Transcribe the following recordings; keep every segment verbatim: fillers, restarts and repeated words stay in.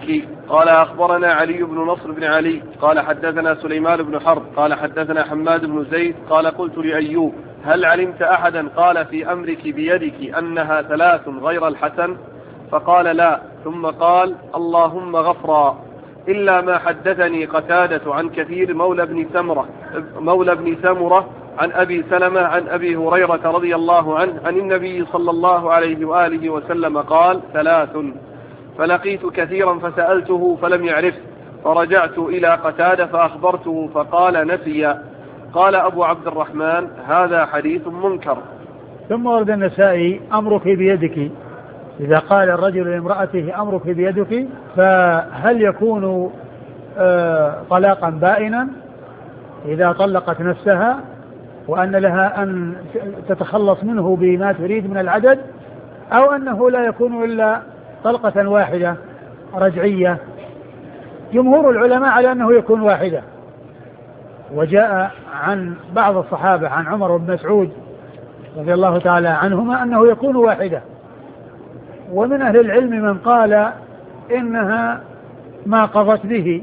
بيدك. قال أخبرنا علي بن نصر بن علي قال حدثنا سليمان بن حرب قال حدثنا حماد بن زيد قال قلت لأيوب هل علمت أحدا قال في أمرك بيدك أنها ثلاث غير الحسن؟ فقال لا، ثم قال اللهم غفرا إلا ما حدثني قتادة عن كثير مولى بن سمرة مولى بن سمرة عن أبي سلمة عن أبي هريرة رضي الله عنه عن النبي صلى الله عليه وآله وسلم قال ثلاث. فلقيت كثيرا فسألته فلم يعرف، فرجعت إلى قتادة فأخبرته فقال نسي. قال أبو عبد الرحمن هذا حديث منكر. ثم ورد النسائي أمرك بيدك، إذا قال الرجل لامرأته أمرك بيدك فهل يكون آه طلاقا بائنا إذا طلقت نفسها وأن لها أن تتخلص منه بما تريد من العدد، أو أنه لا يكون إلا طلقة واحدة رجعية؟ جمهور العلماء على أنه يكون واحدة، وجاء عن بعض الصحابة عن عمر بن مسعود رضي الله تعالى عنهما أنه يكون واحدة. ومن أهل العلم من قال إنها ما قضت به،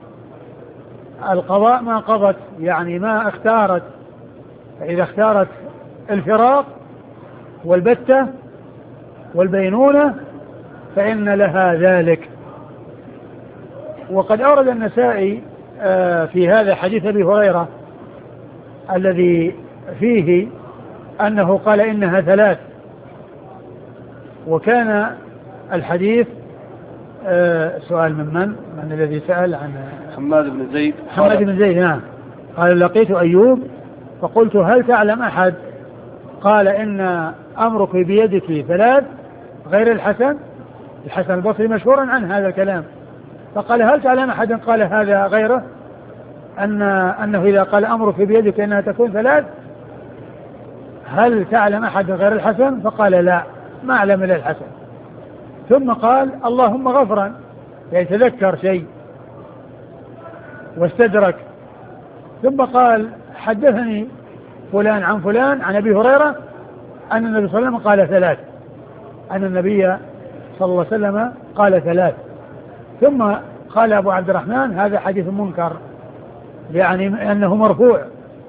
القضاء ما قضت يعني ما اختارت، فإذا اختارت الفراق والبتة والبينونة فإن لها ذلك. وقد أورد النسائي في هذا حديث أبي هريرة الذي فيه أنه قال إنها ثلاث، وكان الحديث سؤال من من من الذي سأل عن حماد بن زيد حماد بن زيد نعم. قال لقيت أيوب فقلت هل تعلم أحد قال إن أمرك بيدك ثلاث غير الحسن؟ الحسن البصري مشهورا عن هذا الكلام، فقال هل تعلم أحد قال هذا غيره، أن أنه إذا قال أمرك بيدك إنها تكون ثلاث هل تعلم أحد غير الحسن؟ فقال لا، ما أعلم إلا الحسن. ثم قال اللهم غفرا، يتذكر شيء واستدرك. ثم قال حدثني فلان عن فلان عن أبي هريرة أن النبي صلى الله عليه وسلم قال ثلاث، أن النبي صلى الله عليه وسلم قال ثلاث. ثم قال أبو عبد الرحمن هذا حديث منكر، يعني أنه مرفوع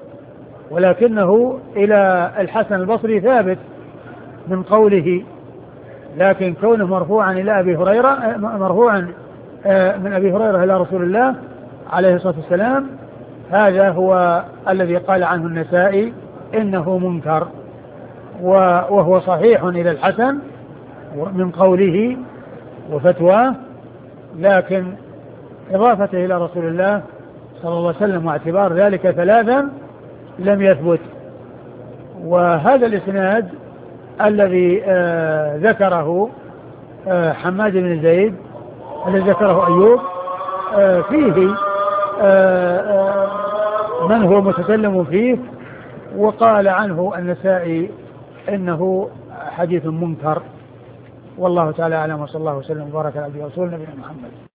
ولكنه إلى الحسن البصري ثابت من قوله، لكن كونه مرفوعا إلى أبي هريرة مرفوعا من أبي هريرة إلى رسول الله عليه الصلاة والسلام هذا هو الذي قال عنه النسائي إنه منكر، وهو صحيح إلى الحسن من قوله وفتواه، لكن إضافته إلى رسول الله صلى الله عليه وسلم واعتبار ذلك ثلاثا لم يثبت. وهذا الإسناد الذي آه ذكره آه حماد بن زيد الذي ذكره أيوب آه فيه آه آه من هو متكلم فيه، وقال عنه النسائي إنه حديث منكر. والله تعالى أعلم، وصلى الله وسلم وبارك على عبده ورسوله نبينا محمد.